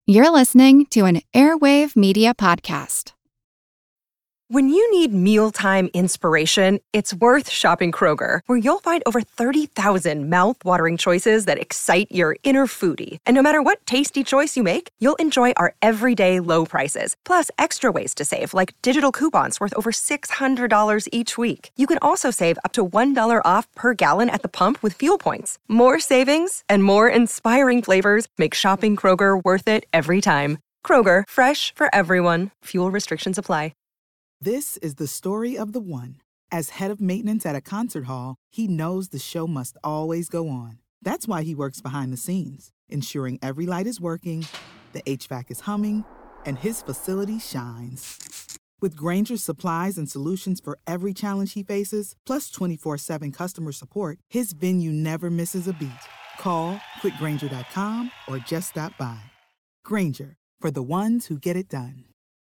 You're listening to an Airwave Media Podcast. When you need mealtime inspiration, it's worth shopping Kroger, where you'll find over 30,000 mouth-watering choices that excite your inner foodie. And no matter what tasty choice you make, you'll enjoy our everyday low prices, plus extra ways to save, like digital coupons worth over $600 each week. You can also save up to $1 off per gallon at the pump with fuel points. More savings and more inspiring flavors make shopping Kroger worth it every time. Kroger, fresh for everyone. Fuel restrictions apply. This is the story of the one. As head of maintenance at a concert hall, he knows the show must always go on. That's why he works behind the scenes, ensuring every light is working, the HVAC is humming, and his facility shines. With Grainger's supplies and solutions for every challenge he faces, plus 24/7 customer support, his venue never misses a beat. Call quickgrainger.com or just stop by. Grainger, for the ones who get it done.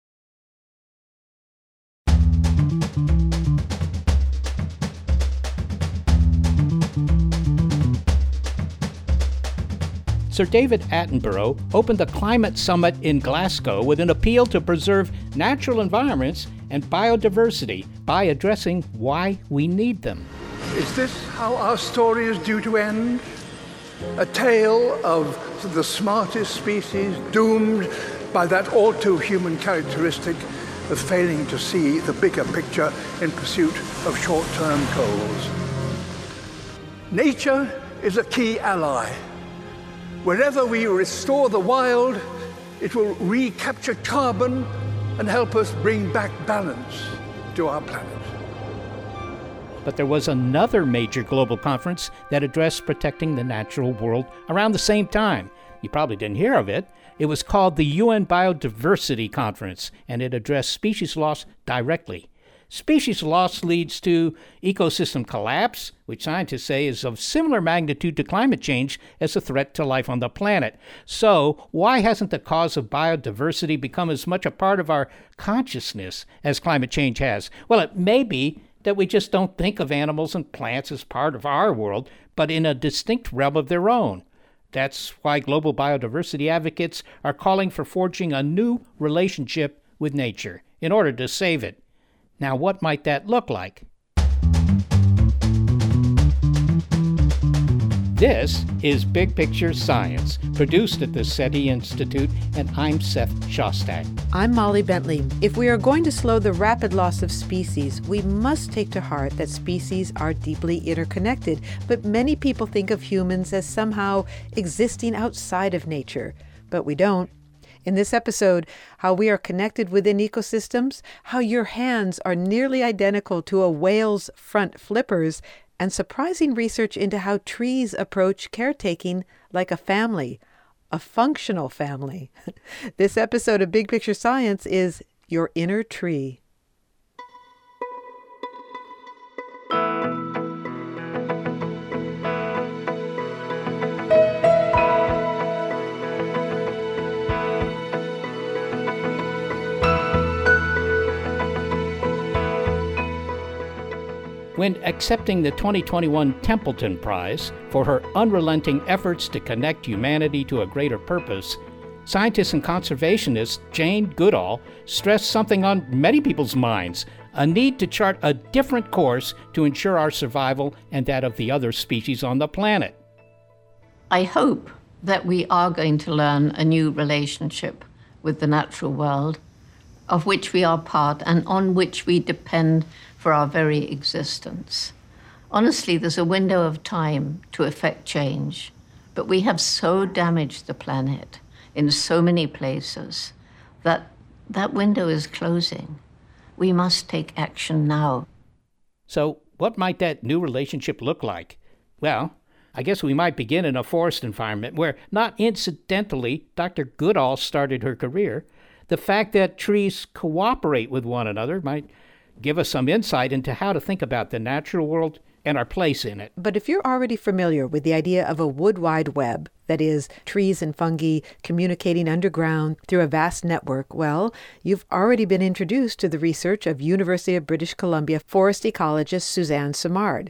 Sir David Attenborough opened the Climate Summit in Glasgow with an appeal to preserve natural environments and biodiversity by addressing why we need them. Is this how our story is due to end? A tale of the smartest species doomed by that all-too-human characteristic of failing to see the bigger picture in pursuit of short-term goals. Nature is a key ally. Wherever we restore the wild, it will recapture carbon and help us bring back balance to our planet. But there was another major global conference that addressed protecting the natural world around the same time. You probably didn't hear of it. It was called the UN Biodiversity Conference, and it addressed species loss directly. Species loss leads to ecosystem collapse, which scientists say is of similar magnitude to climate change as a threat to life on the planet. So, why hasn't the cause of biodiversity become as much a part of our consciousness as climate change has? Well, it may be that we just don't think of animals and plants as part of our world, but in a distinct realm of their own. That's why global biodiversity advocates are calling for forging a new relationship with nature in order to save it. Now, what might that look like? This is Big Picture Science, produced at the SETI Institute, and I'm Seth Shostak. I'm Molly Bentley. If we are going to slow the rapid loss of species, we must take to heart that species are deeply interconnected, but many people think of humans as somehow existing outside of nature, but we don't. In this episode, how we are connected within ecosystems, how your hands are nearly identical to a whale's front flippers, and surprising research into how trees approach caretaking like a family, a functional family. This episode of Big Picture Science is Your Inner Tree. When accepting the 2021 Templeton Prize for her unrelenting efforts to connect humanity to a greater purpose, scientist and conservationist Jane Goodall stressed something on many people's minds, a need to chart a different course to ensure our survival and that of the other species on the planet. I hope that we are going to learn a new relationship with the natural world, of which we are part and on which we depend for our very existence. Honestly, there's a window of time to effect change, but we have so damaged the planet in so many places that that window is closing. We must take action now. So what might that new relationship look like? Well, I guess we might begin in a forest environment where, not incidentally, Dr. Goodall started her career. The fact that trees cooperate with one another might give us some insight into how to think about the natural world and our place in it. But if you're already familiar with the idea of a wood wide web, that is, trees and fungi communicating underground through a vast network, well, you've already been introduced to the research of University of British Columbia forest ecologist Suzanne Simard.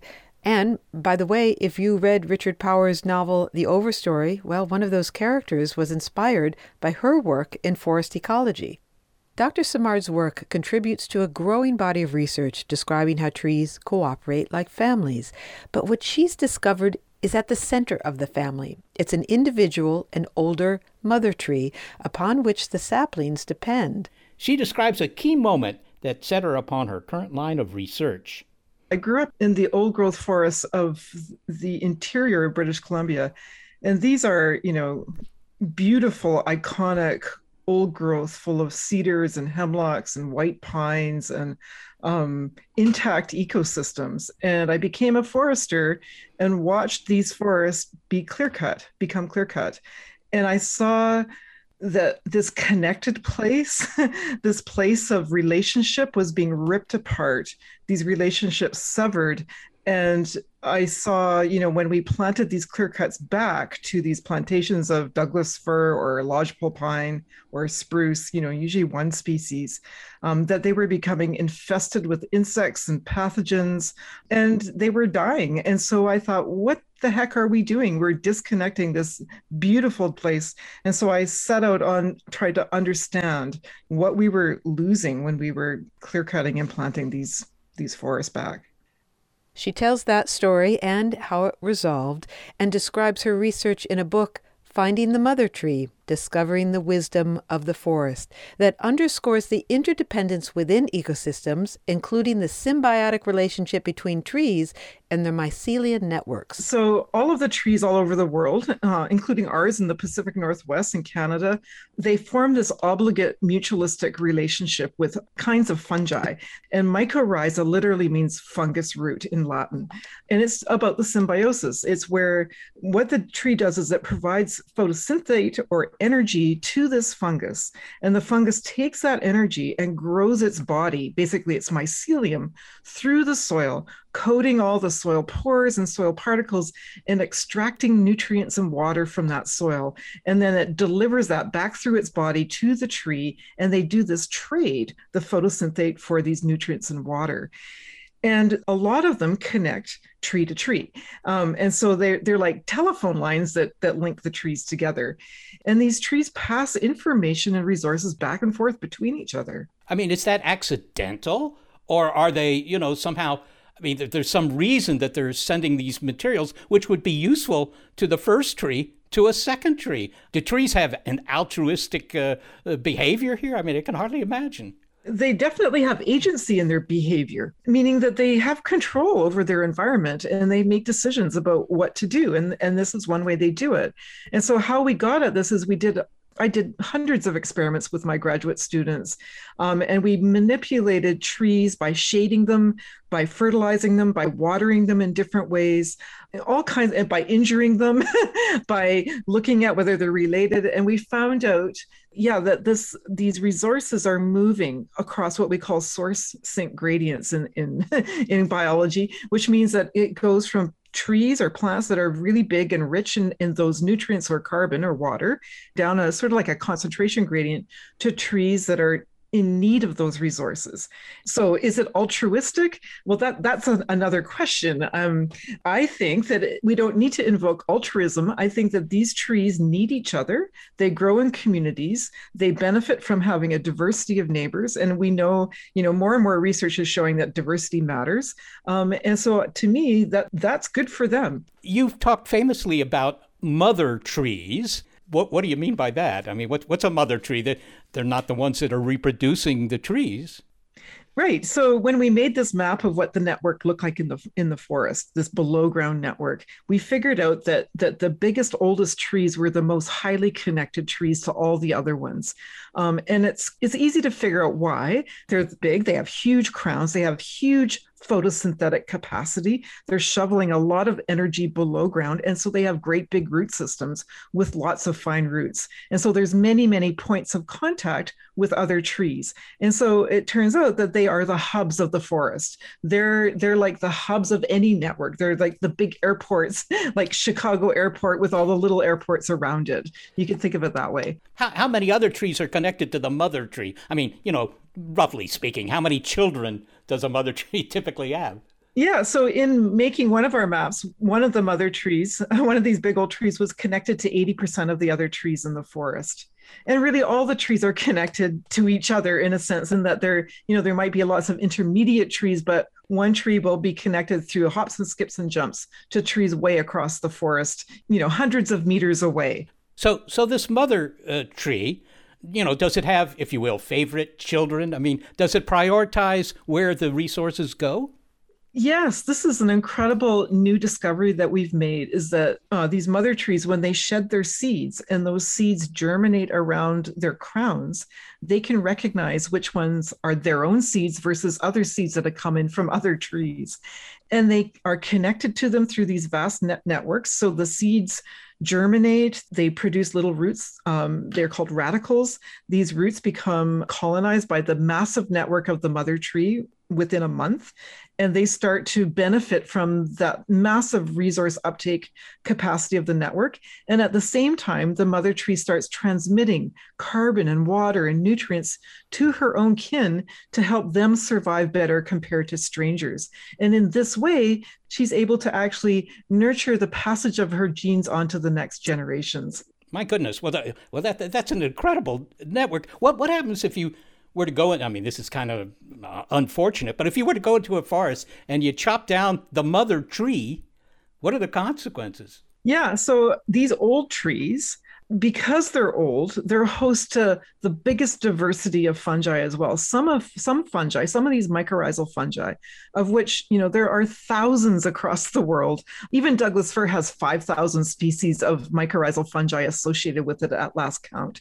And, by the way, if you read Richard Powers' novel The Overstory, well, one of those characters was inspired by her work in forest ecology. Dr. Simard's work contributes to a growing body of research describing how trees cooperate like families. But what she's discovered is at the center of the family. It's an individual, an older mother tree, upon which the saplings depend. She describes a key moment that set her upon her current line of research. I grew up in the old-growth forests of the interior of British Columbia, and these are, beautiful, iconic old growth full of cedars and hemlocks and white pines and intact ecosystems. And I became a forester and watched these forests become clear-cut. And I saw that this connected place, this place of relationship was being ripped apart, these relationships severed. And I saw, when we planted these clear cuts back to these plantations of Douglas fir or lodgepole pine or spruce, usually one species, that they were becoming infested with insects and pathogens, and they were dying. And so I thought, what the heck are we doing? We're disconnecting this beautiful place. And so I set out on trying to understand what we were losing when we were clear cutting and planting these forests back. She tells that story and how it resolved, and describes her research in a book, Finding the Mother Tree, Discovering the Wisdom of the Forest, that underscores the interdependence within ecosystems, including the symbiotic relationship between trees and their mycelial networks. So all of the trees all over the world, including ours in the Pacific Northwest and Canada, they form this obligate mutualistic relationship with kinds of fungi. And mycorrhiza literally means fungus root in Latin. And it's about the symbiosis. It's where what the tree does is it provides photosynthate or energy to this fungus. And the fungus takes that energy and grows its body, basically its mycelium, through the soil, coating all the soil pores and soil particles and extracting nutrients and water from that soil. And then it delivers that back through its body to the tree. And they do this trade, the photosynthate for these nutrients and water. And a lot of them connect tree to tree. And so they're like telephone lines that link the trees together. And these trees pass information and resources back and forth between each other. I mean, is that accidental? Or are they, somehow, there's some reason that they're sending these materials, which would be useful to the first tree, to a second tree. Do trees have an altruistic behavior here? I can hardly imagine. They definitely have agency in their behavior, meaning that they have control over their environment and they make decisions about what to do. And this is one way they do it. And so how we got at this is I did hundreds of experiments with my graduate students, and we manipulated trees by shading them, by fertilizing them, by watering them in different ways, all kinds, and by injuring them, by looking at whether they're related. And we found out, that these resources are moving across what we call source sink gradients in biology, which means that it goes from trees or plants that are really big and rich in those nutrients or carbon or water, down a sort of like a concentration gradient, to trees that are in need of those resources. So is it altruistic? Well, that's another question. I think that we don't need to invoke altruism. I think that these trees need each other. They grow in communities. They benefit from having a diversity of neighbors. And we know, more and more research is showing that diversity matters. And so to me, that's good for them. You've talked famously about mother trees. What do you mean by that? What's a mother tree? That they're not the ones that are reproducing the trees. Right. So when we made this map of what the network looked like in the forest, this below ground network, we figured out that the biggest, oldest trees were the most highly connected trees to all the other ones. And it's easy to figure out why. They're big. They have huge crowns. They have huge photosynthetic capacity. They're shoveling a lot of energy below ground. And so they have great big root systems with lots of fine roots. And so there's many, many points of contact with other trees. And so it turns out that they are the hubs of the forest. They're like the hubs of any network. They're like the big airports, like Chicago Airport with all the little airports around it. You can think of it that way. How many other trees are connected to the mother tree? Roughly speaking, how many children does a mother tree typically have? Yeah, so in making one of our maps, one of the mother trees, one of these big old trees was connected to 80% of the other trees in the forest. And really all the trees are connected to each other in a sense, in that there might be lots of intermediate trees, but one tree will be connected through hops and skips and jumps to trees way across the forest, hundreds of meters away. So this mother tree, does it have, if you will, favorite children? I mean, does it prioritize where the resources go? Yes, this is an incredible new discovery that we've made, is that these mother trees, when they shed their seeds and those seeds germinate around their crowns, they can recognize which ones are their own seeds versus other seeds that have come in from other trees. And they are connected to them through these vast networks. So the seeds germinate, they produce little roots. They're called radicles. These roots become colonized by the massive network of the mother tree within a month, and they start to benefit from that massive resource uptake capacity of the network. And at the same time, the mother tree starts transmitting carbon and water and nutrients to her own kin to help them survive better compared to strangers. And in this way, she's able to actually nurture the passage of her genes onto the next generations. My goodness. Well, that's an incredible network. What happens if you were to go in, I mean, this is kind of unfortunate, but if you were to go into a forest and you chop down the mother tree, what are the consequences? Yeah, so these old trees, because they're old, they're host to the biggest diversity of fungi as well. Some of these mycorrhizal fungi, of which, there are thousands across the world. Even Douglas fir has 5,000 species of mycorrhizal fungi associated with it at last count.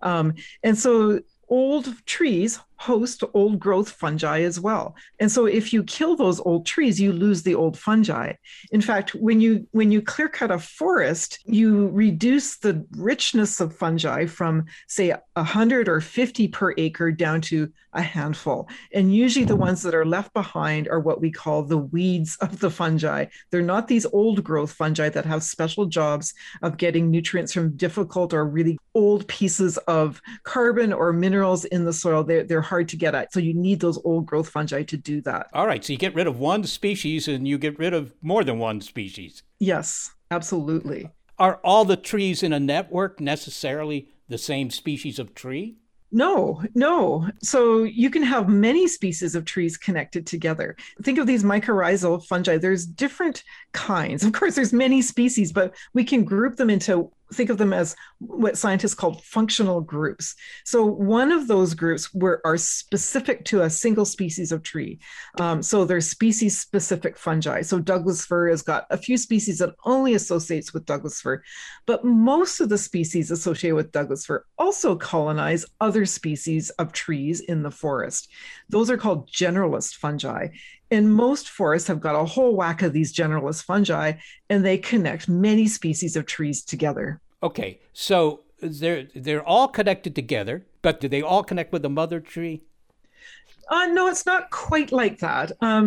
And so old trees host old growth fungi as well. And so if you kill those old trees, you lose the old fungi. In fact, when you clear cut a forest, you reduce the richness of fungi from, say, 100 or 50 per acre down to a handful. And usually the ones that are left behind are what we call the weeds of the fungi. They're not these old growth fungi that have special jobs of getting nutrients from difficult or really old pieces of carbon or minerals in the soil. They're hard to get at. So you need those old growth fungi to do that. All right. So you get rid of one species and you get rid of more than one species. Yes, absolutely. Are all the trees in a network necessarily the same species of tree? No. So you can have many species of trees connected together. Think of these mycorrhizal fungi. There's different kinds. Of course, there's many species, but we can group them into, think of them as what scientists call functional groups. So one of those groups are specific to a single species of tree. So they're species-specific fungi. So Douglas fir has got a few species that only associates with Douglas fir, but most of the species associated with Douglas fir also colonize other species of trees in the forest. Those are called generalist fungi. And most forests have got a whole whack of these generalist fungi, and they connect many species of trees together. Okay, so they're all connected together, but do they all connect with the mother tree? No, it's not quite like that.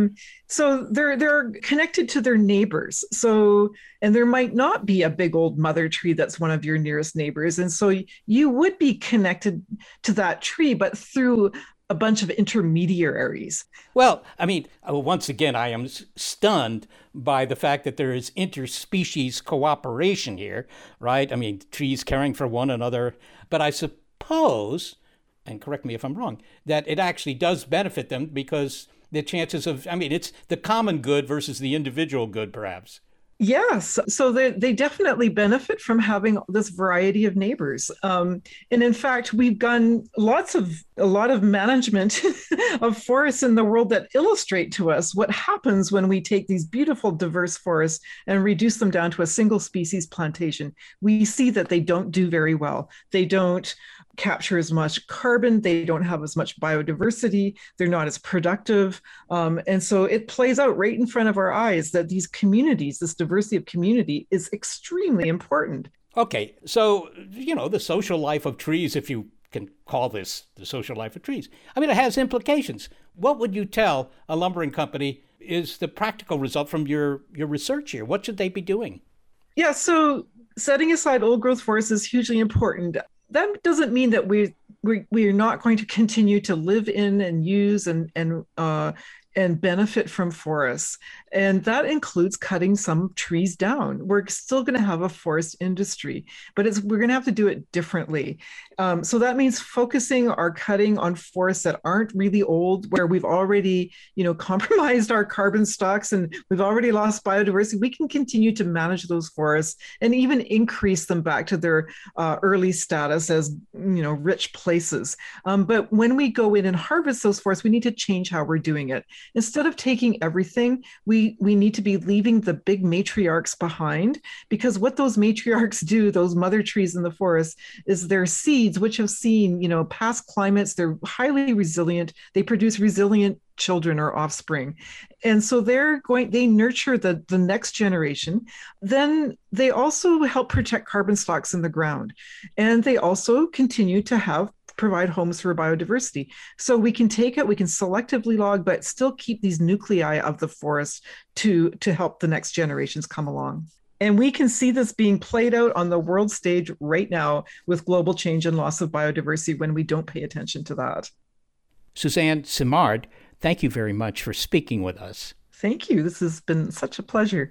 So they're connected to their neighbors. And there might not be a big old mother tree that's one of your nearest neighbors. And so you would be connected to that tree, but through a bunch of intermediaries. Well, I mean, once again, I am stunned by the fact that there is interspecies cooperation here, right? I mean, trees caring for one another. But I suppose, and correct me if I'm wrong, that it actually does benefit them because the chances of, it's the common good versus the individual good, perhaps. Yes, so they definitely benefit from having this variety of neighbors. And in fact, we've done a lot of management of forests in the world that illustrate to us what happens when we take these beautiful diverse forests and reduce them down to a single species plantation. We see that they don't do very well. They don't capture as much carbon, they don't have as much biodiversity, they're not as productive. And so it plays out right in front of our eyes that these communities, this diversity of community is extremely important. Okay, so, the social life of trees, if you can call this the social life of trees, it has implications. What would you tell a lumbering company is the practical result from your research here? What should they be doing? Yeah, so setting aside old growth forests is hugely important. That doesn't mean that we're not going to continue to live in and use and and benefit from forests. And that includes cutting some trees down. We're still going to have a forest industry, but we're going to have to do it differently. So that means focusing our cutting on forests that aren't really old, where we've already, compromised our carbon stocks and we've already lost biodiversity. We can continue to manage those forests and even increase them back to their early status as, rich places. But when we go in and harvest those forests, we need to change how we're doing it. Instead of taking everything, we need to be leaving the big matriarchs behind, because what those matriarchs do, those mother trees in the forest, is their seeds, which have seen, past climates. They're highly resilient. They produce resilient children or offspring. And so they nurture the next generation. Then they also help protect carbon stocks in the ground. And they also continue to provide homes for biodiversity. So we can selectively log, but still keep these nuclei of the forest to help the next generations come along. And we can see this being played out on the world stage right now with global change and loss of biodiversity when we don't pay attention to that. Suzanne Simard, thank you very much for speaking with us. Thank you. This has been such a pleasure.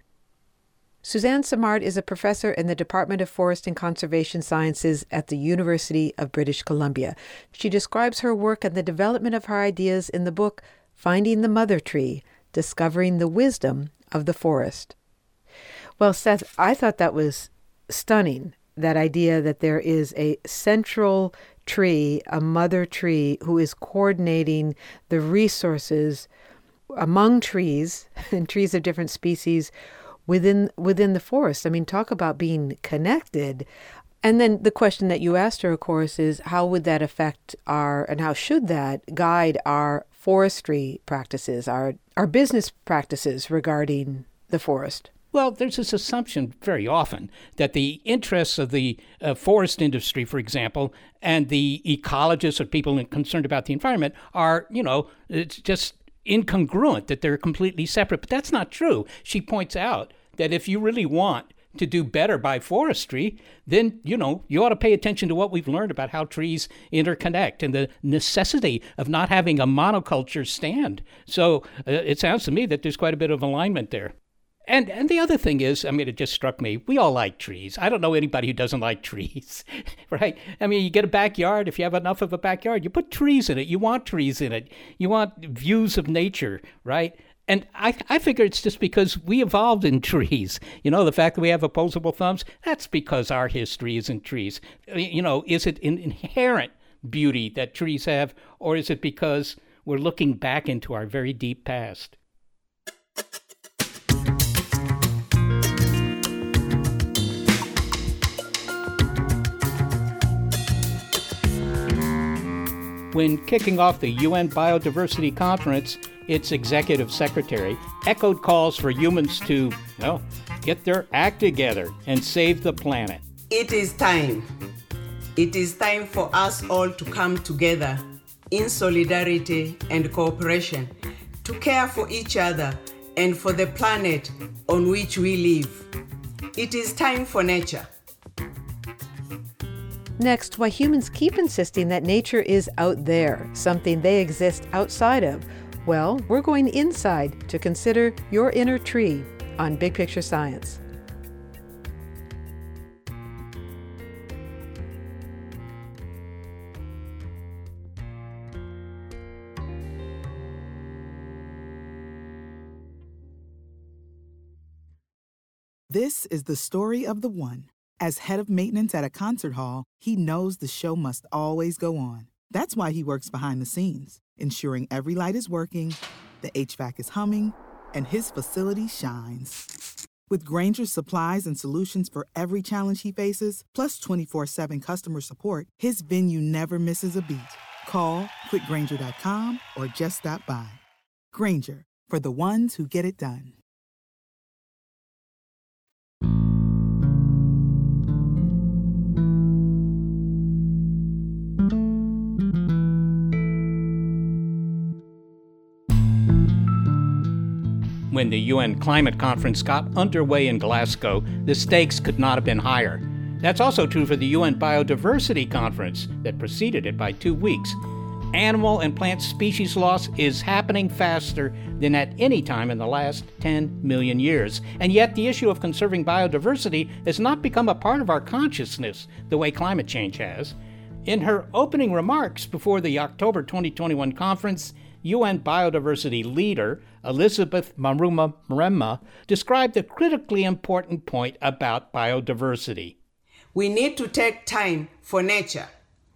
Suzanne Simard is a professor in the Department of Forest and Conservation Sciences at the University of British Columbia. She describes her work and the development of her ideas in the book Finding the Mother Tree, Discovering the Wisdom of the Forest. Well, Seth, I thought that was stunning, that idea that there is a central tree, a mother tree, who is coordinating the resources among trees and trees of different species within the forest. I mean, talk about being connected. And then the question that you asked her, of course, is how would that affect and how should that guide our forestry practices, our business practices regarding the forest? Well, there's this assumption very often that the interests of the forest industry, for example, and the ecologists or people concerned about the environment are, it's just incongruent, that they're completely separate. But that's not true. She points out that if you really want to do better by forestry, then, you ought to pay attention to what we've learned about how trees interconnect and the necessity of not having a monoculture stand. So it sounds to me that there's quite a bit of alignment there. And the other thing is, it just struck me, we all like trees. I don't know anybody who doesn't like trees, right? You get a backyard. If you have enough of a backyard, you put trees in it. You want trees in it. You want views of nature, right? And I figure it's just because we evolved in trees. The fact that we have opposable thumbs, that's because our history is in trees. Is it an inherent beauty that trees have, or is it because we're looking back into our very deep past? When kicking off the UN Biodiversity Conference, its executive secretary echoed calls for humans to, get their act together and save the planet. It is time. It is time for us all to come together in solidarity and cooperation to care for each other and for the planet on which we live. It is time for nature. Next, why humans keep insisting that nature is out there, something they exist outside of. Well, we're going inside to consider your inner tree on Big Picture Science. This is the story of the one. As head of maintenance at a concert hall, he knows the show must always go on. That's why he works behind the scenes, ensuring every light is working, the HVAC is humming, and his facility shines. With Grainger's supplies and solutions for every challenge he faces, plus 24/7 customer support, his venue never misses a beat. Call quickgrainger.com or just stop by. Grainger, for the ones who get it done. When the UN Climate Conference got underway in Glasgow, the stakes could not have been higher. That's also true for the UN Biodiversity Conference that preceded it by 2 weeks. animal and plant species loss is happening faster than at any time in the last 10 million years. And yet the issue of conserving biodiversity has not become a part of our consciousness the way climate change has. In her opening remarks before the October 2021 conference, UN biodiversity leader Elizabeth Maruma-Mrema described a critically important point about biodiversity. We need to take time for nature.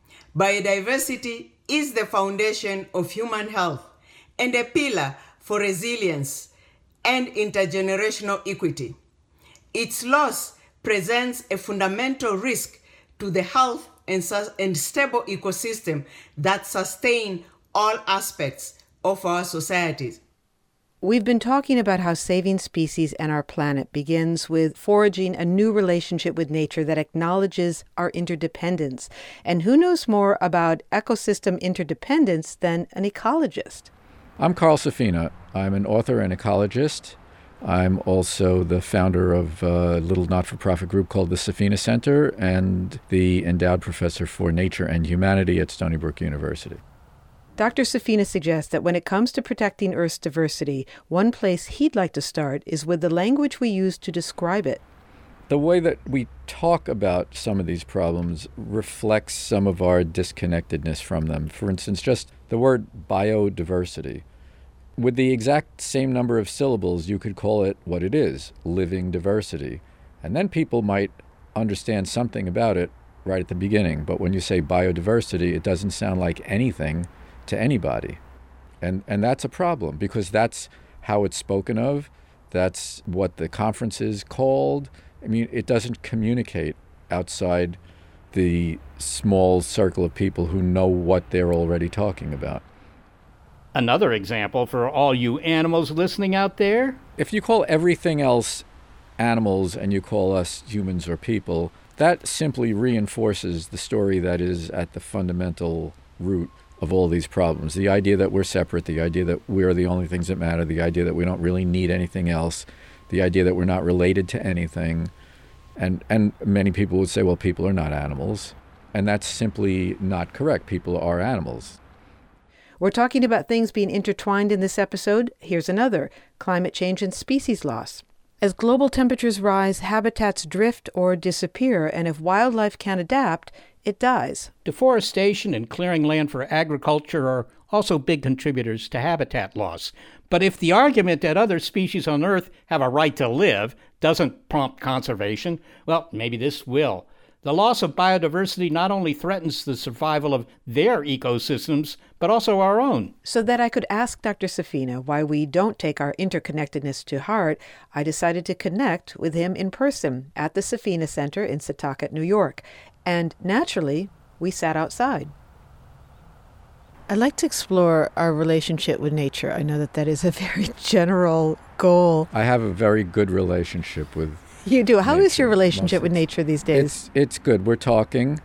Biodiversity is the foundation of human health and a pillar for resilience and intergenerational equity. Its loss presents a fundamental risk to the health and stable ecosystem that sustain all aspects of our societies. We've been talking about how saving species and our planet begins with forging a new relationship with nature that acknowledges our interdependence. And who knows more about ecosystem interdependence than an ecologist? I'm Carl Safina. I'm an author and ecologist. I'm also the founder of a little not-for-profit group called the Safina Center and the endowed professor for nature and humanity at Stony Brook University. Dr. Safina suggests that when it comes to protecting Earth's diversity, one place he'd like to start is with the language we use to describe it. The way that we talk about some of these problems reflects some of our disconnectedness from them. For instance, just the word biodiversity. With the exact same number of syllables, you could call it what it is, living diversity. And then people might understand something about it right at the beginning. But when you say biodiversity, it doesn't sound like anything to anybody. And that's a problem because that's how it's spoken of. That's what the conference is called. I mean, it doesn't communicate outside the small circle of people who know what they're already talking about. Another example for all you animals listening out there. If you call everything else animals and you call us humans or people, that simply reinforces the story that is at the fundamental root of all these problems. The idea that we're separate, the idea that we're the only things that matter, the idea that we don't really need anything else, the idea that we're not related to anything. And many people would say, well, people are not animals. And that's simply not correct. People are animals. We're talking about things being intertwined in this episode. Here's another: climate change and species loss. As global temperatures rise, habitats drift or disappear, and if wildlife can't adapt, it dies. Deforestation and clearing land for agriculture are also big contributors to habitat loss. But if the argument that other species on Earth have a right to live doesn't prompt conservation, well, maybe this will. The loss of biodiversity not only threatens the survival of their ecosystems, but also our own. So that I could ask Dr. Safina why we don't take our interconnectedness to heart, I decided to connect with him in person at the Safina Center in Setauket, New York. And naturally, we sat outside. I'd like to explore our relationship with nature. I know that is a very general goal. I have a very good relationship with You do. How nature, is your relationship with nature these days? It's good. We're talking.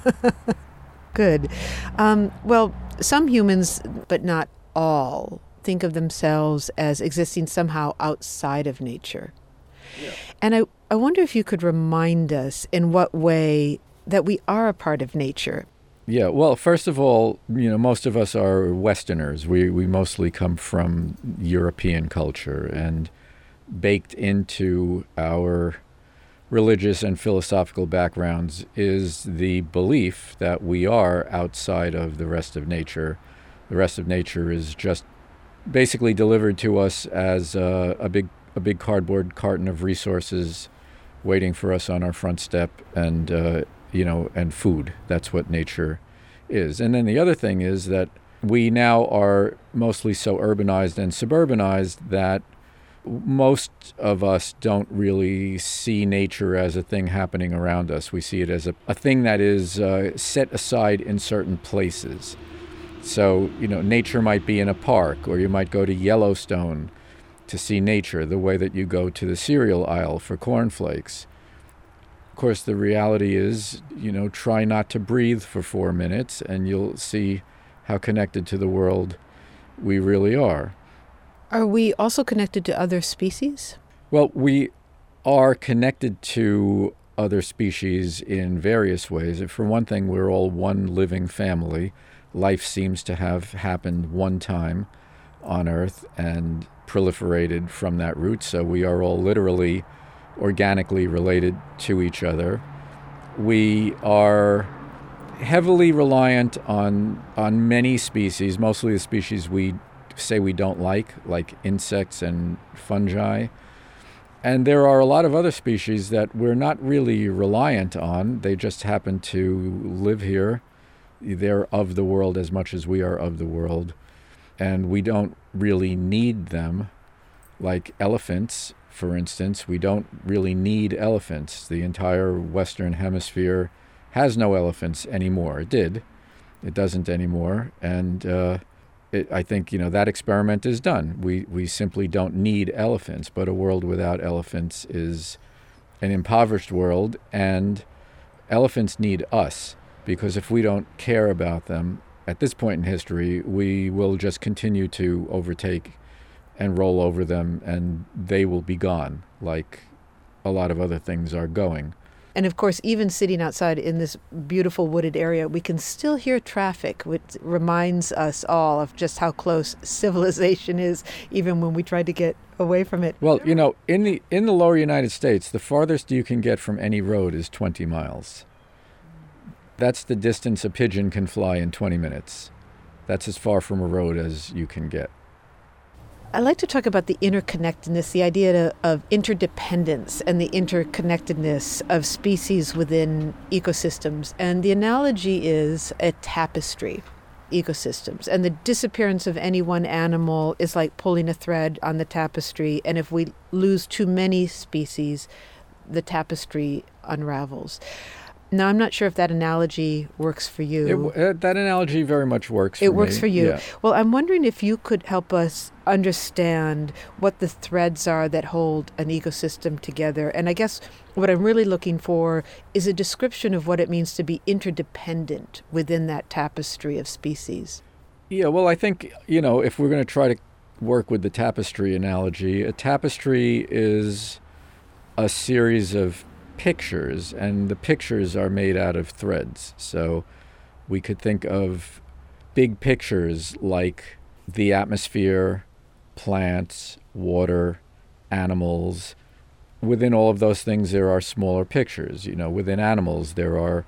Good. Well, some humans, but not all, think of themselves as existing somehow outside of nature. Yeah. And I wonder if you could remind us in what way that we are a part of nature. Yeah, well, first of all, most of us are Westerners. We mostly come from European culture, and baked into our religious and philosophical backgrounds is the belief that we are outside of the rest of nature. The rest of nature is just basically delivered to us as a big cardboard carton of resources waiting for us on our front step, and and food. That's what nature is. And then the other thing is that we now are mostly so urbanized and suburbanized that most of us don't really see nature as a thing happening around us. We see it as a thing that is set aside in certain places. So, nature might be in a park, or you might go to Yellowstone to see nature, the way that you go to the cereal aisle for cornflakes. Of course, the reality is, try not to breathe for 4 minutes, and you'll see how connected to the world we really are. Are we also connected to other species? Well, we are connected to other species in various ways. For one thing, we're all one living family. life seems to have happened one time on Earth and proliferated from that root. So we are all literally organically related to each other. We are heavily reliant on many species, mostly the species we say we don't like insects and fungi. And there are a lot of other species that we're not really reliant on. They just happen to live here. They're of the world as much as we are of the world. And we don't really need them. Like elephants, for instance, we don't really need elephants. The entire Western Hemisphere has no elephants anymore. It did. It doesn't anymore. And I think, that experiment is done. We simply don't need elephants, but a world without elephants is an impoverished world, and elephants need us, because if we don't care about them at this point in history, we will just continue to overtake and roll over them, and they will be gone, like a lot of other things are going. And of course, even sitting outside in this beautiful wooded area, we can still hear traffic, which reminds us all of just how close civilization is, even when we try to get away from it. Well, in the lower United States, the farthest you can get from any road is 20 miles. That's the distance a pigeon can fly in 20 minutes. That's as far from a road as you can get. I'd like to talk about the interconnectedness, the idea of interdependence and the interconnectedness of species within ecosystems. And the analogy is a tapestry, ecosystems. And the disappearance of any one animal is like pulling a thread on the tapestry. And if we lose too many species, the tapestry unravels. Now, I'm not sure if that analogy works for you. That analogy very much works for me. It works for you. Yeah. Well, I'm wondering if you could help us understand what the threads are that hold an ecosystem together. And I guess what I'm really looking for is a description of what it means to be interdependent within that tapestry of species. Yeah, well, I think, if we're going to try to work with the tapestry analogy, a tapestry is a series of pictures, and the pictures are made out of threads. So we could think of big pictures like the atmosphere, plants, water, animals. Within all of those things, there are smaller pictures. Within animals, there are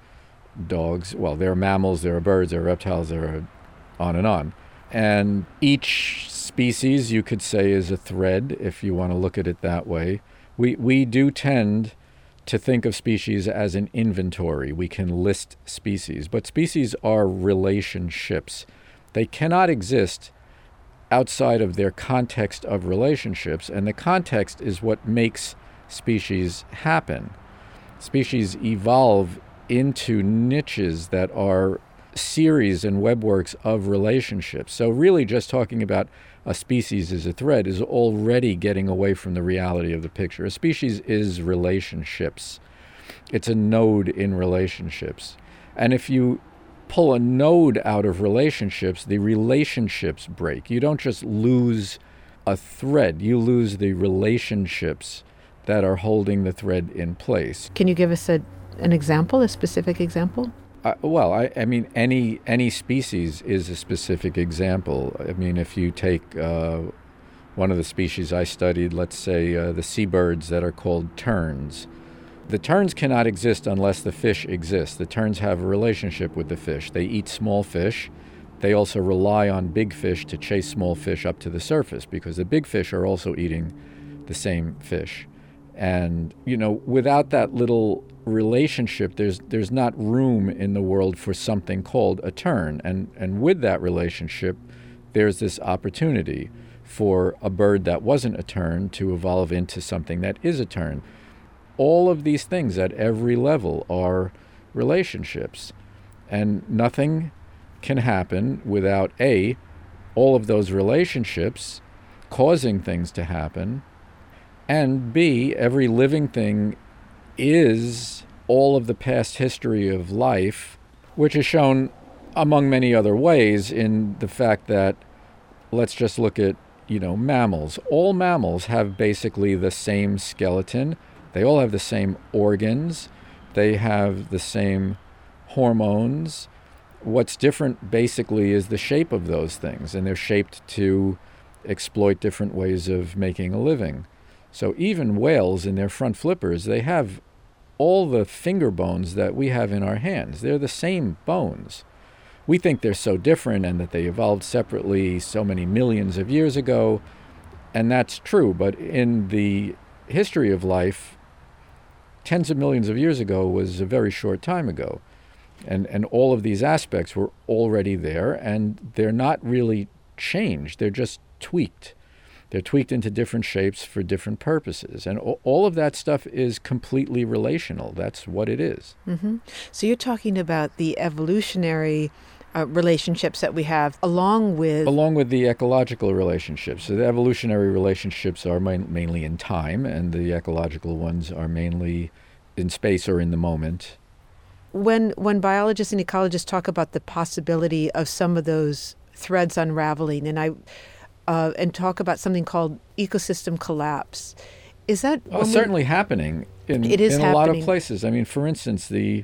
dogs. Well, there are mammals, there are birds, there are reptiles, there are on and on. And each species, you could say, is a thread, if you want to look at it that way. We do tend to think of species as an inventory. We can list species, but species are relationships. They cannot exist outside of their context of relationships, and the context is what makes species happen. Species evolve into niches that are series and webworks of relationships. So really just talking about a species as a thread is already getting away from the reality of the picture. A species is relationships. It's a node in relationships. And if you pull a node out of relationships, the relationships break. You don't just lose a thread, you lose the relationships that are holding the thread in place. Can you give us an example, a specific example? I mean, any species is a specific example. I mean, if you take one of the species I studied, let's say the seabirds that are called terns. The terns cannot exist unless the fish exists. The terns have a relationship with the fish. They eat small fish. They also rely on big fish to chase small fish up to the surface, because the big fish are also eating the same fish. And, without that little relationship, there's not room in the world for something called a tern. And with that relationship, there's this opportunity for a bird that wasn't a tern to evolve into something that is a tern. All of these things at every level are relationships. And nothing can happen without all of those relationships causing things to happen, and B, every living thing is all of the past history of life, which is shown among many other ways in the fact that, let's just look at, mammals. All mammals have basically the same skeleton. They all have the same organs. They have the same hormones. What's different basically is the shape of those things, and they're shaped to exploit different ways of making a living. So even whales in their front flippers, they have all the finger bones that we have in our hands. They're the same bones. We think they're so different and that they evolved separately so many millions of years ago, and that's true. But in the history of life, tens of millions of years ago was a very short time ago. And all of these aspects were already there, and they're not really changed. They're just tweaked. They're tweaked into different shapes for different purposes. And all of that stuff is completely relational. That's what it is. Mm-hmm. So you're talking about the evolutionary relationships that we have along with the ecological relationships. So the evolutionary relationships are mainly in time, and the ecological ones are mainly in space or in the moment. When biologists and ecologists talk about the possibility of some of those threads unraveling, and talk about something called ecosystem collapse, is that certainly happening in a lot of places? I mean, for instance, the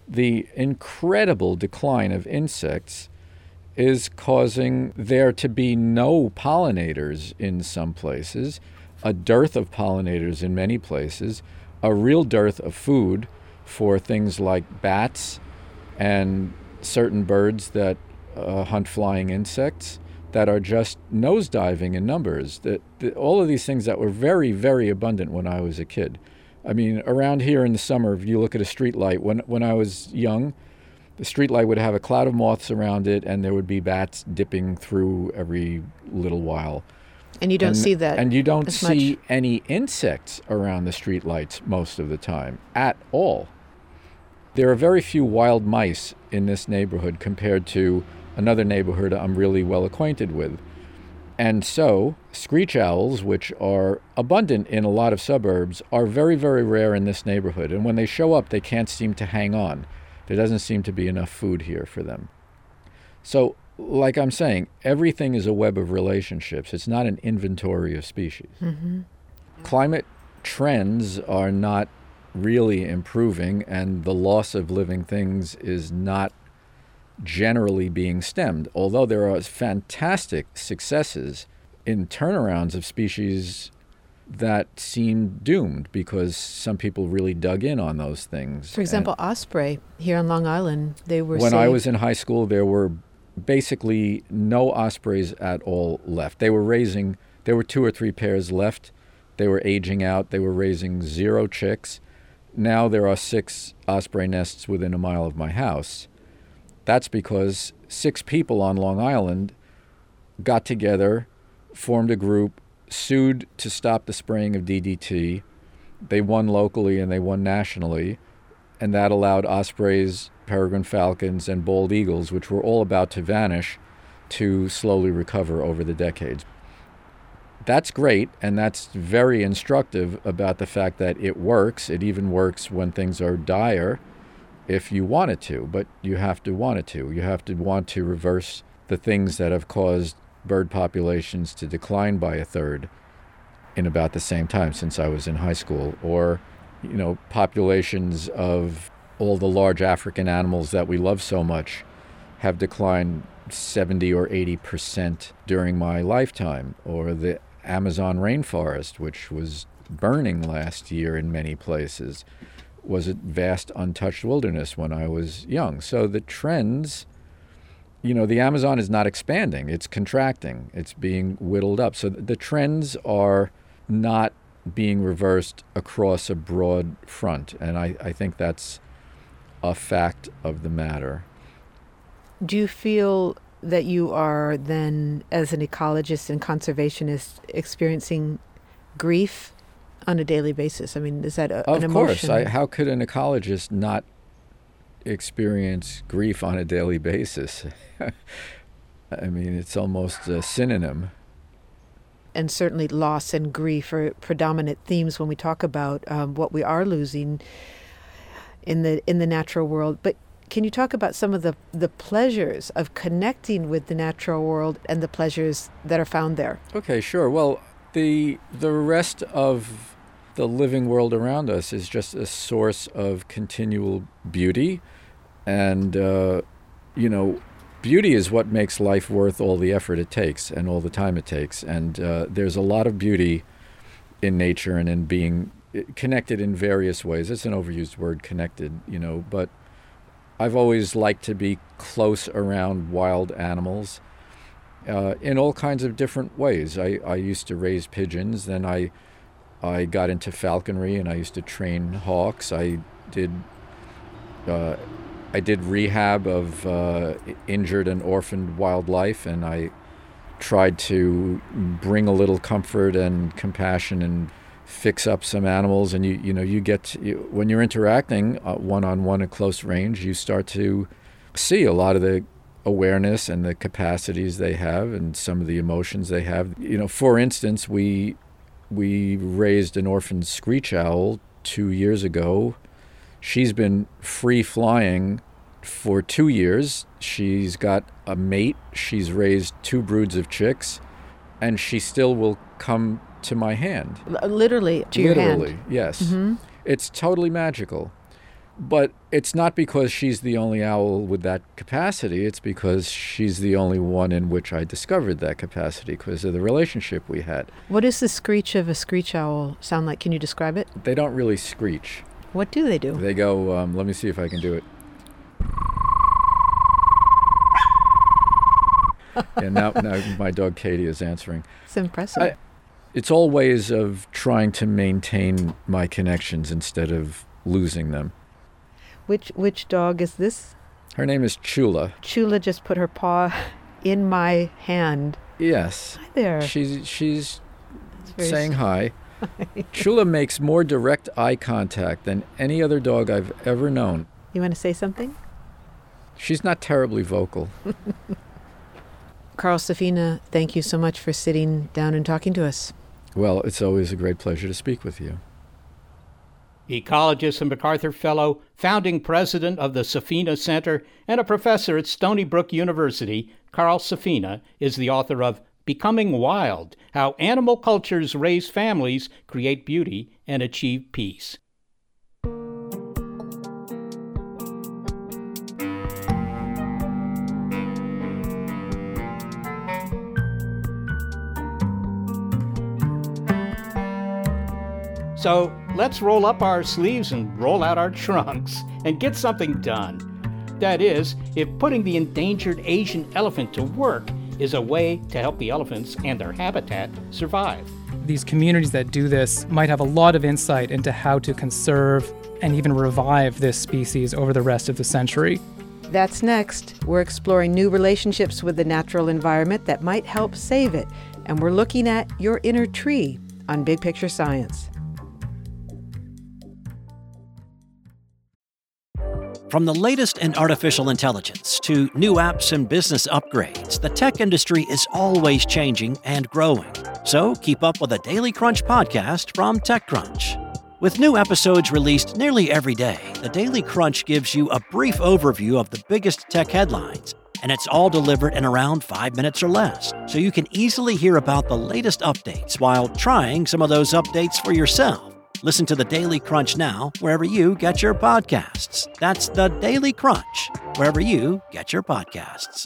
incredible decline of insects is causing there to be no pollinators in some places, a dearth of pollinators in many places, a real dearth of food for things like bats and certain birds that hunt flying insects that are just nosediving in numbers. All of these things that were very, very abundant when I was a kid. I mean, around here in the summer, if you look at a street light, when I was young, the street light would have a cloud of moths around it, and there would be bats dipping through every little while. And you don't see that. And you don't see any insects around the street lights most of the time at all. There are very few wild mice in this neighborhood compared to another neighborhood I'm really well acquainted with. And so screech owls, which are abundant in a lot of suburbs, are very, very rare in this neighborhood. And when they show up, they can't seem to hang on. There doesn't seem to be enough food here for them. So, like I'm saying, everything is a web of relationships. It's not an inventory of species. Mm-hmm. Climate trends are not really improving, and the loss of living things is not generally being stemmed, although there are fantastic successes in turnarounds of species that seem doomed because some people really dug in on those things. For example, osprey here on Long Island, they were When I was in high school, there were basically no ospreys at all left. There were 2 or 3 pairs left. They were aging out. They were raising 0 chicks. Now there are 6 osprey nests within a mile of my house. That's because 6 people on Long Island got together, formed a group, sued to stop the spraying of DDT. They won locally and they won nationally, and that allowed ospreys, peregrine falcons, and bald eagles, which were all about to vanish, to slowly recover over the decades. That's great, and that's very instructive about the fact that it works. It even works when things are dire if you want it to, but you have to want it to. You have to want to reverse the things that have caused bird populations to decline by 1/3 in about the same time since I was in high school, or, populations of all the large African animals that we love so much have declined 70 or 80% during my lifetime, or the Amazon rainforest, which was burning last year in many places, was a vast untouched wilderness when I was young. So the trends, the Amazon is not expanding, it's contracting, it's being whittled up. So the trends are not being reversed across a broad front, and I think that's a fact of the matter. Do you feel that you are then, as an ecologist and conservationist, experiencing grief on a daily basis? I mean, is that an emotion? Of course. How could an ecologist not experience grief on a daily basis? I mean, it's almost a synonym. And certainly loss and grief are predominant themes when we talk about what we are losing in the natural world. But can you talk about some of the pleasures of connecting with the natural world and the pleasures that are found there? Okay, sure. Well, the rest of the living world around us is just a source of continual beauty and beauty is what makes life worth all the effort it takes and all the time it takes. And there's a lot of beauty in nature and in being connected in various ways. It's an overused word, connected, but I've always liked to be close around wild animals in all kinds of different ways. I used to raise pigeons, then I got into falconry, and I used to train hawks. I did rehab of injured and orphaned wildlife, and I tried to bring a little comfort and compassion and fix up some animals. And when you're interacting one-on-one at close range, you start to see a lot of the awareness and the capacities they have and some of the emotions they have. For instance, we raised an orphaned screech owl 2 years ago. She's been free flying for 2 years. She's got a mate. She's raised 2 broods of chicks, and she still will come to my hand. Literally to your hand. Literally, yes. Mm-hmm. It's totally magical. But it's not because she's the only owl with that capacity. It's because she's the only one in which I discovered that capacity because of the relationship we had. What does the screech of a screech owl sound like? Can you describe it? They don't really screech. What do they do? They go, let me see if I can do it. And now my dog Katie is answering. It's impressive. It's all ways of trying to maintain my connections instead of losing them. Which dog is this? Her name is Chula. Chula just put her paw in my hand. Yes. Hi there. She's saying hi. Chula makes more direct eye contact than any other dog I've ever known. You want to say something? She's not terribly vocal. Carl Safina, thank you so much for sitting down and talking to us. Well, it's always a great pleasure to speak with you. Ecologist and MacArthur Fellow, founding president of the Safina Center, and a professor at Stony Brook University, Carl Safina is the author of Becoming Wild: How Animal Cultures Raise Families, Create Beauty, and Achieve Peace. So let's roll up our sleeves and roll out our trunks and get something done. That is, if putting the endangered Asian elephant to work is a way to help the elephants and their habitat survive. These communities that do this might have a lot of insight into how to conserve and even revive this species over the rest of the century. That's next. We're exploring new relationships with the natural environment that might help save it. And we're looking at your inner tree on Big Picture Science. From the latest in artificial intelligence to new apps and business upgrades, the tech industry is always changing and growing. So keep up with the Daily Crunch podcast from TechCrunch. With new episodes released nearly every day, the Daily Crunch gives you a brief overview of the biggest tech headlines, and it's all delivered in around 5 minutes or less, so you can easily hear about the latest updates while trying some of those updates for yourself. Listen to the Daily Crunch now, wherever you get your podcasts. That's the Daily Crunch, wherever you get your podcasts.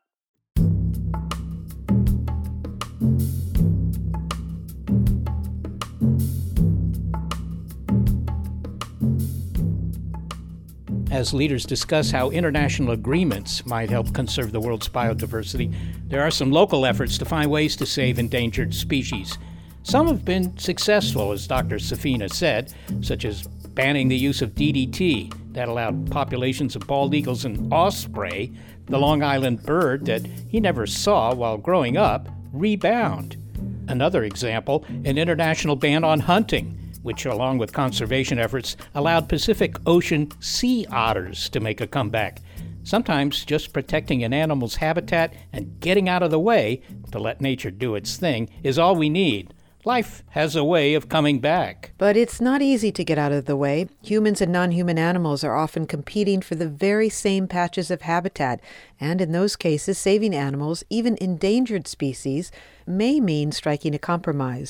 As leaders discuss how international agreements might help conserve the world's biodiversity, there are some local efforts to find ways to save endangered species. Some have been successful, as Dr. Safina said, such as banning the use of DDT that allowed populations of bald eagles and osprey, the Long Island bird that he never saw while growing up, rebound. Another example, an international ban on hunting, which, along with conservation efforts, allowed Pacific Ocean sea otters to make a comeback. Sometimes just protecting an animal's habitat and getting out of the way to let nature do its thing is all we need. Life has a way of coming back. But it's not easy to get out of the way. Humans and non-human animals are often competing for the very same patches of habitat, and in those cases, saving animals, even endangered species, may mean striking a compromise.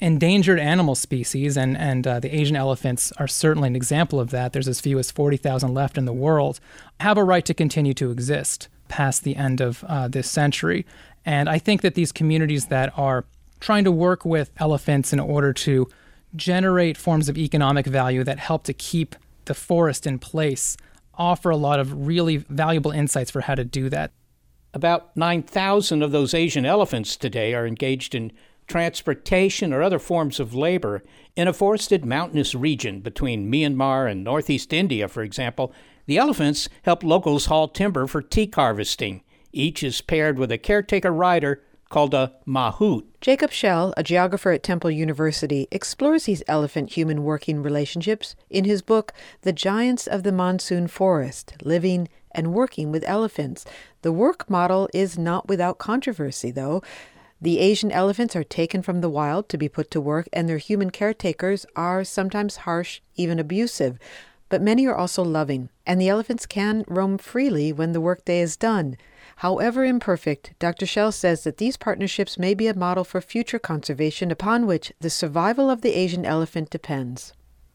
endangered animal species, and the Asian elephants are certainly an example of that. There's as few as 40,000 left in the world, have a right to continue to exist past the end of this century. And I think that these communities that are trying to work with elephants in order to generate forms of economic value that help to keep the forest in place offer a lot of really valuable insights for how to do that. About 9,000 of those Asian elephants today are engaged in transportation or other forms of labor in a forested mountainous region between Myanmar and northeast India, for example. The elephants help locals haul timber for teak harvesting. Each is paired with a caretaker rider called a mahout. Jacob Schell, a geographer at Temple University, explores these elephant-human working relationships in his book, The Giants of the Monsoon Forest, Living and Working with Elephants. The work model is not without controversy, though. The Asian elephants are taken from the wild to be put to work, and their human caretakers are sometimes harsh, even abusive. But many are also loving, and the elephants can roam freely when the workday is done. However imperfect, Dr. Schell says that these partnerships may be a model for future conservation upon which the survival of the Asian elephant depends.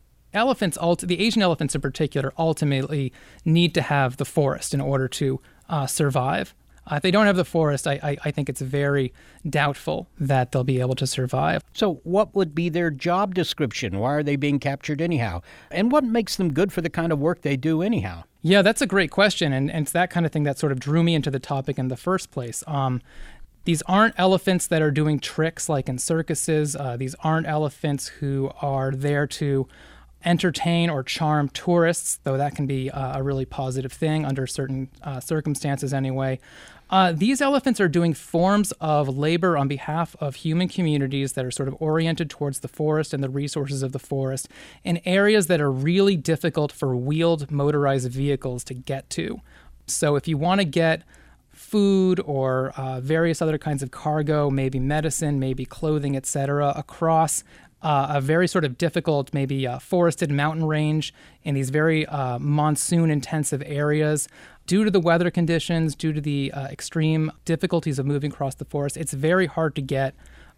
The Asian elephants in particular, ultimately need to have the forest in order to survive. If they don't have the forest, I think it's very doubtful that they'll be able to survive. So what would be their job description? Why are they being captured anyhow? And what makes them good for the kind of work they do anyhow? Yeah, that's a great question, and it's that kind of thing that sort of drew me into the topic in the first place. These aren't elephants that are doing tricks like in circuses. These aren't elephants who are there to entertain or charm tourists, though that can be a really positive thing under certain circumstances anyway. These elephants are doing forms of labor on behalf of human communities that are sort of oriented towards the forest and the resources of the forest in areas that are really difficult for wheeled motorized vehicles to get to. So if you want to get food or various other kinds of cargo, maybe medicine, maybe clothing, etc., across a very sort of difficult, maybe forested mountain range in these very monsoon-intensive areas. Due to the weather conditions, due to the extreme difficulties of moving across the forest, it's very hard to get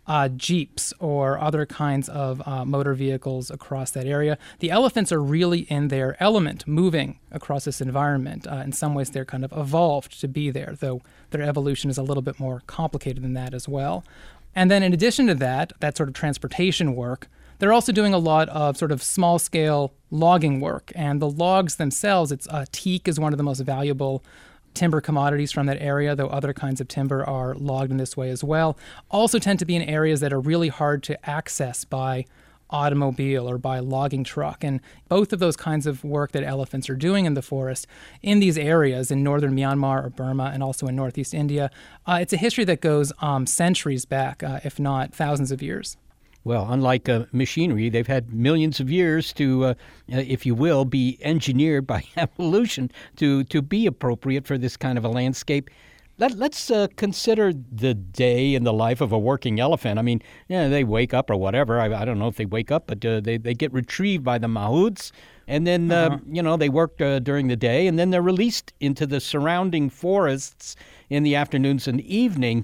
jeeps or other kinds of motor vehicles across that area. The elephants are really in their element, moving across this environment. In some ways, they're kind of evolved to be there, though their evolution is a little bit more complicated than that as well. And then in addition to that sort of transportation work, they're also doing a lot of sort of small-scale logging work. And the logs themselves, teak is one of the most valuable timber commodities from that area, though other kinds of timber are logged in this way as well, also tend to be in areas that are really hard to access by automobile or by logging truck. And both of those kinds of work that elephants are doing in the forest in these areas in northern Myanmar or Burma and also in northeast India, it's a history that goes centuries back, if not thousands of years. Well, unlike machinery, they've had millions of years to, if you will, be engineered by evolution to be appropriate for this kind of a landscape. Let's consider the day in the life of a working elephant. I mean, they wake up or whatever. I don't know if they wake up, but they get retrieved by the mahouts. And then, they work during the day, and then they're released into the surrounding forests in the afternoons and evening.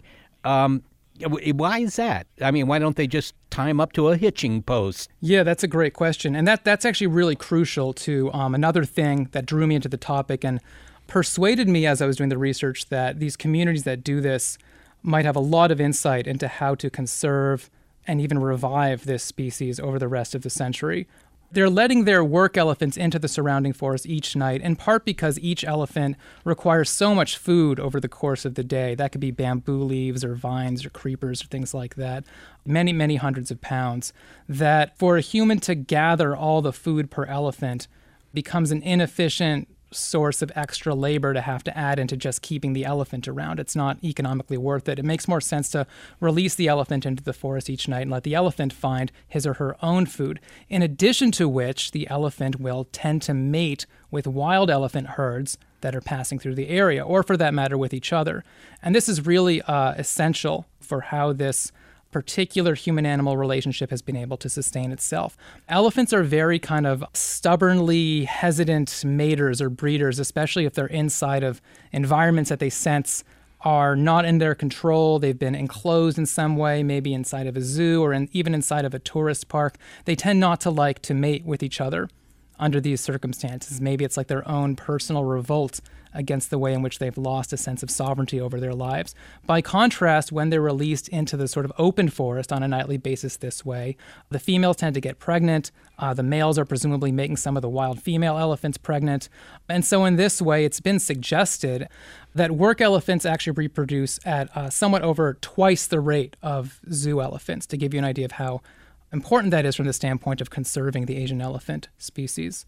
Why is that? I mean, why don't they just tie them up to a hitching post? Yeah, that's a great question. And that's actually really crucial to another thing that drew me into the topic and persuaded me as I was doing the research that these communities that do this might have a lot of insight into how to conserve and even revive this species over the rest of the century. They're letting their work elephants into the surrounding forest each night, in part because each elephant requires so much food over the course of the day. That could be bamboo leaves or vines or creepers or things like that, many, many hundreds of pounds, that for a human to gather all the food per elephant becomes an inefficient source of extra labor to have to add into just keeping the elephant around. It's not economically worth it. It makes more sense to release the elephant into the forest each night and let the elephant find his or her own food. In addition to which, the elephant will tend to mate with wild elephant herds that are passing through the area, or for that matter, with each other. And this is really essential for how this particular human-animal relationship has been able to sustain itself. Elephants are very kind of stubbornly hesitant maters or breeders, especially if they're inside of environments that they sense are not in their control. They've been enclosed in some way, maybe inside of a zoo or even inside of a tourist park. They tend not to like to mate with each other under these circumstances. Maybe it's like their own personal revolt against the way in which they've lost a sense of sovereignty over their lives. By contrast, when they're released into the sort of open forest on a nightly basis this way, the females tend to get pregnant. The males are presumably making some of the wild female elephants pregnant. And so in this way, it's been suggested that work elephants actually reproduce at somewhat over twice the rate of zoo elephants, to give you an idea of how important that is from the standpoint of conserving the Asian elephant species.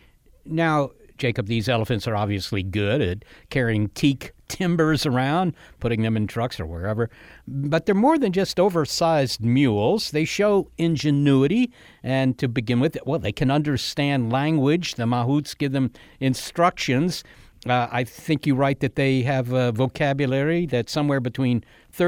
Now, Jacob, these elephants are obviously good at carrying teak timbers around, putting them in trucks or wherever. But they're more than just oversized mules. They show ingenuity. And to begin with, well, they can understand language. The mahouts give them instructions. I think you write that they have a vocabulary that's somewhere between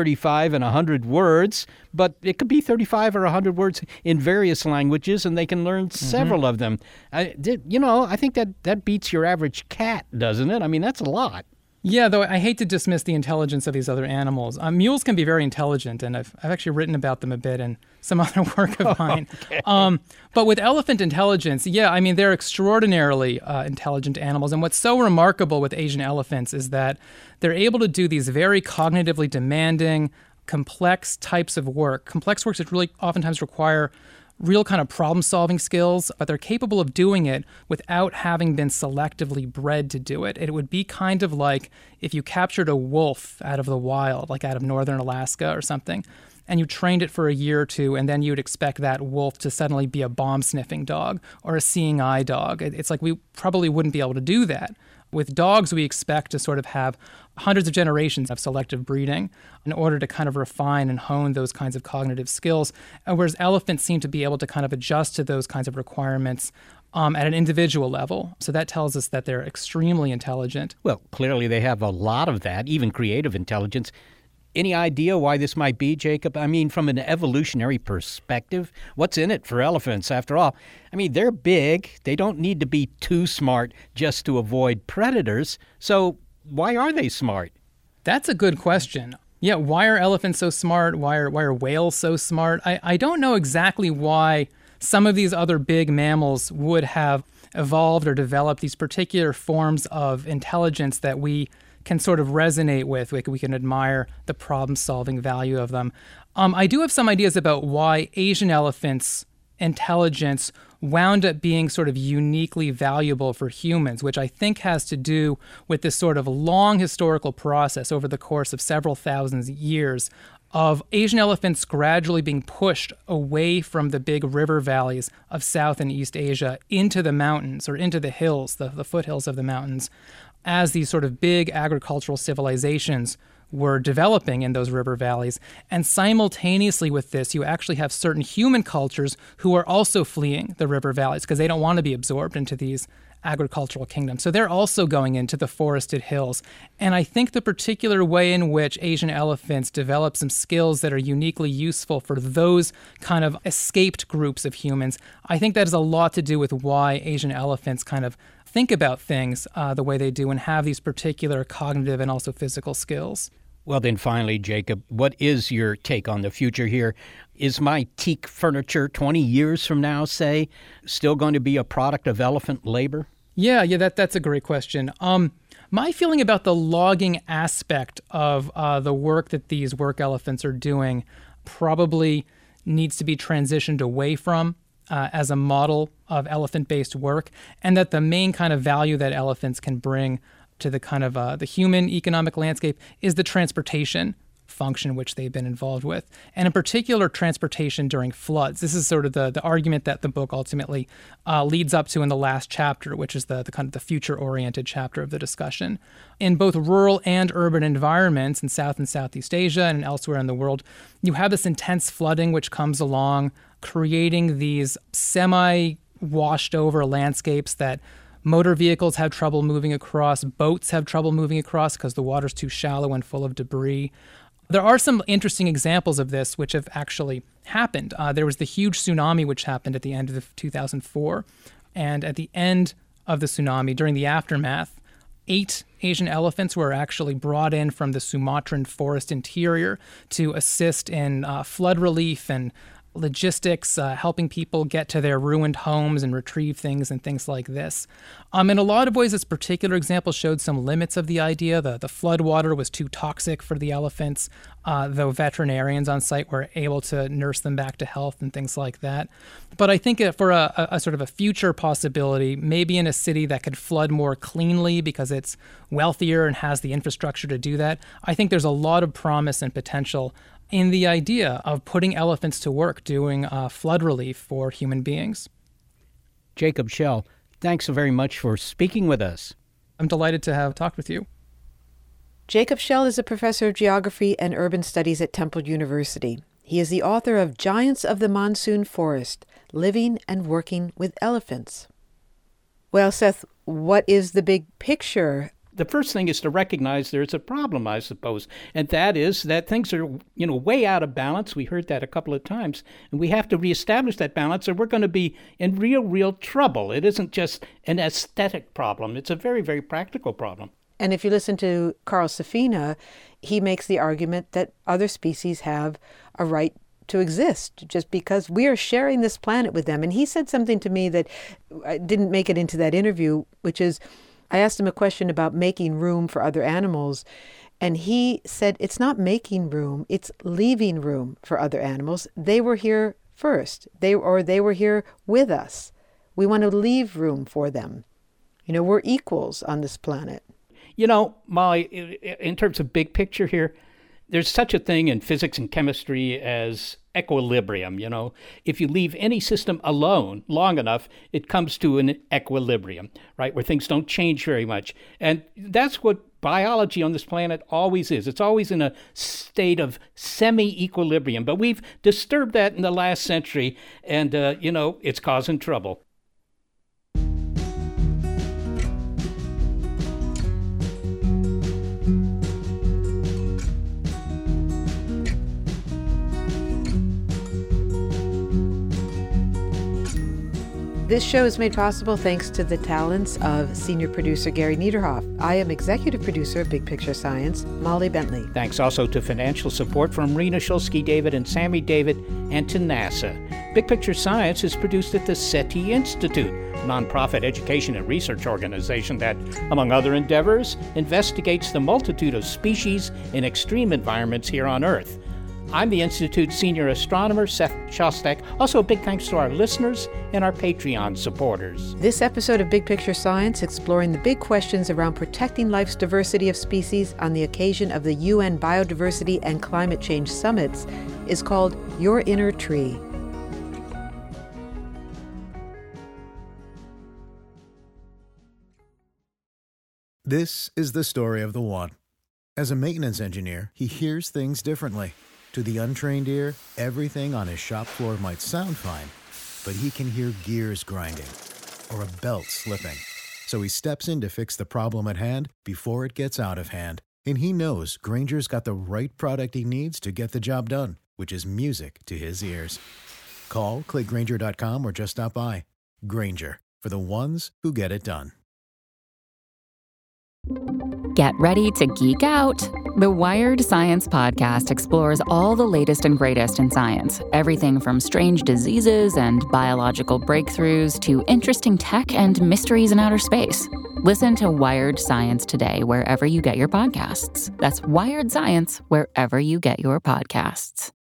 35 and 100 words, but it could be 35 or 100 words in various languages, and they can learn several of them. I think that beats your average cat, doesn't it? I mean, that's a lot. Yeah, though I hate to dismiss the intelligence of these other animals. Mules can be very intelligent, and I've actually written about them a bit in some other work of mine. Okay. But with elephant intelligence, they're extraordinarily intelligent animals. And what's so remarkable with Asian elephants is that they're able to do these very cognitively demanding, complex types of work, complex works that really oftentimes require real kind of problem-solving skills, but they're capable of doing it without having been selectively bred to do it. It would be kind of like if you captured a wolf out of the wild, like out of northern Alaska or something, and you trained it for a year or two, and then you'd expect that wolf to suddenly be a bomb-sniffing dog or a seeing eye dog. It's like we probably wouldn't be able to do that. With dogs, we expect to sort of have hundreds of generations of selective breeding in order to kind of refine and hone those kinds of cognitive skills, whereas elephants seem to be able to kind of adjust to those kinds of requirements at an individual level. So that tells us that they're extremely intelligent. Well, clearly they have a lot of that, even creative intelligence. Any idea why this might be, Jacob? I mean, from an evolutionary perspective, what's in it for elephants after all? I mean, they're big. They don't need to be too smart just to avoid predators. So why are they smart? That's a good question. Yeah, why are elephants so smart? Why are whales so smart? I don't know exactly why some of these other big mammals would have evolved or developed these particular forms of intelligence that we can sort of resonate with. We can admire the problem-solving value of them. I do have some ideas about why Asian elephants' intelligence wound up being sort of uniquely valuable for humans, which I think has to do with this sort of long historical process over the course of several thousand years of Asian elephants gradually being pushed away from the big river valleys of South and East Asia into the mountains or into the hills, the foothills of the mountains, as these sort of big agricultural civilizations were developing in those river valleys. And simultaneously with this, you actually have certain human cultures who are also fleeing the river valleys because they don't want to be absorbed into these agricultural kingdoms. So they're also going into the forested hills. And I think the particular way in which Asian elephants develop some skills that are uniquely useful for those kind of escaped groups of humans, I think that has a lot to do with why Asian elephants kind of think about things the way they do and have these particular cognitive and also physical skills. Well, then finally, Jacob, what is your take on the future here? Is my teak furniture 20 years from now, say, still going to be a product of elephant labor? Yeah, that's a great question. My feeling about the logging aspect of the work that these work elephants are doing probably needs to be transitioned away from as a model of elephant-based work, and that the main kind of value that elephants can bring to the kind of the human economic landscape is the transportation function which they've been involved with, and in particular transportation during floods. This is sort of the argument that the book ultimately leads up to in the last chapter, which is the kind of the future-oriented chapter of the discussion. In both rural and urban environments in South and Southeast Asia and elsewhere in the world, you have this intense flooding which comes along, creating these semi-washed over landscapes that motor vehicles have trouble moving across, boats have trouble moving across because the water's too shallow and full of debris. There are some interesting examples of this which have actually happened. There was the huge tsunami which happened at the end of 2004. And at the end of the tsunami, during the aftermath, 8 Asian elephants were actually brought in from the Sumatran forest interior to assist in flood relief and logistics, helping people get to their ruined homes and retrieve things and things like this. In a lot of ways, this particular example showed some limits of the idea. The flood water was too toxic for the elephants, though veterinarians on site were able to nurse them back to health and things like that. But I think for a sort of a future possibility, maybe in a city that could flood more cleanly because it's wealthier and has the infrastructure to do that, I think there's a lot of promise and potential in the idea of putting elephants to work doing flood relief for human beings. Jacob Schell, thanks so very much for speaking with us. I'm delighted to have talked with you. Jacob Schell is a professor of geography and urban studies at Temple University. He is the author of Giants of the Monsoon Forest, Living and Working with Elephants. Well, Seth, what is the big picture? The first thing is to recognize there's a problem, I suppose, and that is that things are, way out of balance. We heard that a couple of times, and we have to reestablish that balance, or we're going to be in real trouble. It isn't just an aesthetic problem. It's a very, very practical problem. And if you listen to Carl Safina, he makes the argument that other species have a right to exist just because we are sharing this planet with them. And he said something to me that didn't make it into that interview, which is, I asked him a question about making room for other animals, and he said it's not making room, it's leaving room for other animals. They were here first. They were here with us. We want to leave room for them. We're equals on this planet. Molly, in terms of big picture here, there's such a thing in physics and chemistry as equilibrium. If you leave any system alone long enough, it comes to an equilibrium, right, where things don't change very much. And that's what biology on this planet always is. It's always in a state of semi-equilibrium. But we've disturbed that in the last century, and, it's causing trouble. This show is made possible thanks to the talents of senior producer Gary Niederhoff. I am executive producer of Big Picture Science, Molly Bentley. Thanks also to financial support from Rena Shulsky-David and Sammy David and to NASA. Big Picture Science is produced at the SETI Institute, a nonprofit education and research organization that, among other endeavors, investigates the multitude of species in extreme environments here on Earth. I'm the Institute's senior astronomer, Seth Shostak. Also, a big thanks to our listeners and our Patreon supporters. This episode of Big Picture Science, exploring the big questions around protecting life's diversity of species on the occasion of the UN Biodiversity and Climate Change Summits, is called Your Inner Tree. This is the story of the one. As a maintenance engineer, he hears things differently. To the untrained ear, everything on his shop floor might sound fine, but he can hear gears grinding or a belt slipping. So he steps in to fix the problem at hand before it gets out of hand. And he knows Grainger's got the right product he needs to get the job done, which is music to his ears. Call, click Grainger.com, or just stop by. Grainger, for the ones who get it done. Get ready to geek out. The Wired Science Podcast explores all the latest and greatest in science. Everything from strange diseases and biological breakthroughs to interesting tech and mysteries in outer space. Listen to Wired Science today wherever you get your podcasts. That's Wired Science wherever you get your podcasts.